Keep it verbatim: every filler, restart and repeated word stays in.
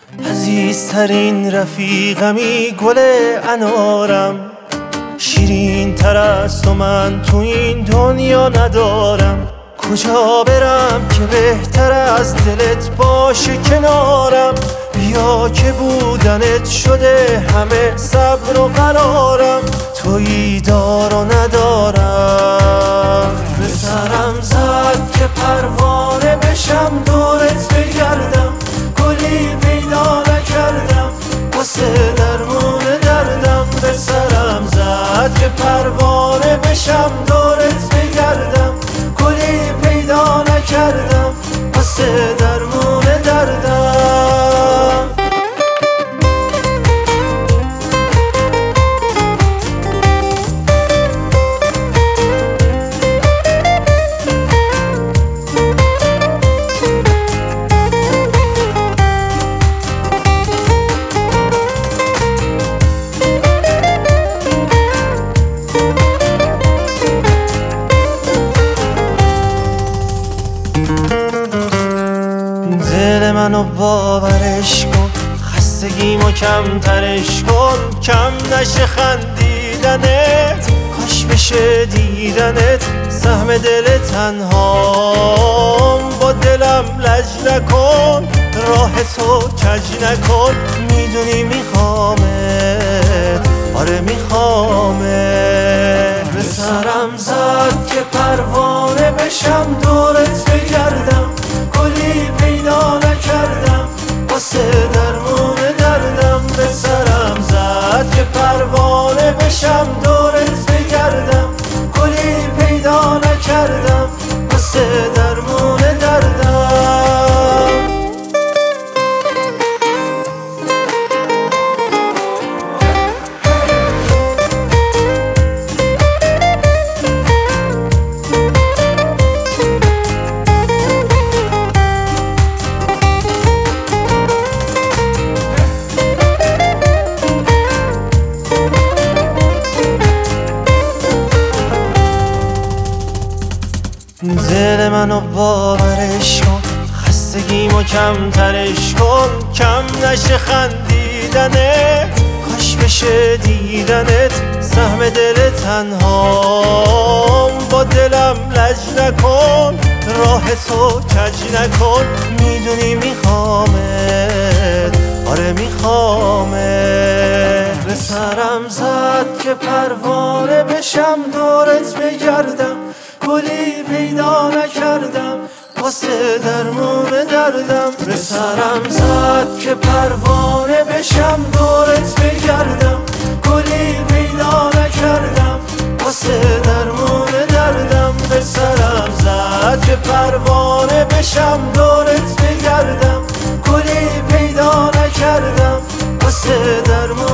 عزیزترین رفیقمی گل انارم، شیرین تر از تو من تو این دنیا ندارم. کجا برم که بهتر از دلت باشه کنارم؟ بیا که بودنت شده همه صبر و قرارم. تویی دار و ندارم. به سرم زد که پروانه بشم دورت بگردم، گلی پیدا نکردم واسه درمون دردم. به سرم زد که پروانه بشم دورت بگردم، گلی پیدا نکردم واسه درمون دردم. دل منو باورش کن، خستگیمو کمترش کن. کم نشه خندیدنت، کاش بشه دیدنت. سهم دل تنهام، با دلم لج نکن. راه تو کج نکن، میدونی میخوامت، آره میخوامت. به سرم زد که پروانه بشم دورت بگردم، گلی پیدا نکردم واسه درمون دردم. به سرم زد که پروانه بشم دورت بگردم، گلی پیدا نکردم واسه درمون دردم. دل منو باورش کن، خستگیمو کمترش کن. کم نشه خندیدنت، کاش بشه دیدنت. سهم دل تنهام، با دلم لج نکن. راه تو کج نکن، میدونی میخوامت، آره میخوامت. به سرم زد که پروانه بشم دورت بگردم، گلی پیدا نکردم واسه درمون دردم. به سرم زد که پروانه بشم دورت بگردم، گلی پیدا نکردم واسه درمون دردم. به سرم زد که پروانه بشم دورت بگردم، گلی پیدا نکردم واسه درمون